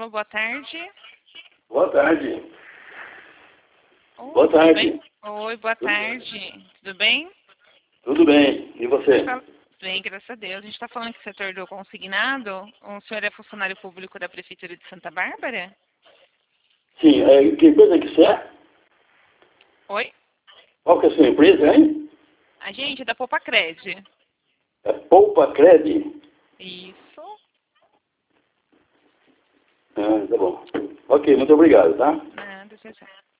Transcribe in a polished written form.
Alô, boa tarde. Boa tarde. Oi, Boa tudo tarde. bem? Oi, boa tarde. Tudo bem? Tudo bem. E você? Bem, graças a Deus. A gente está falando que o setor do consignado. O senhor é funcionário público da Prefeitura de Santa Bárbara? Sim, que empresa que você é? Oi? Qual que é a sua empresa, hein? A gente é da Popacred. É Poupa Cred? Isso. Ah, tá bom. Ok, muito obrigado, tá? Nada, tchau, tchau.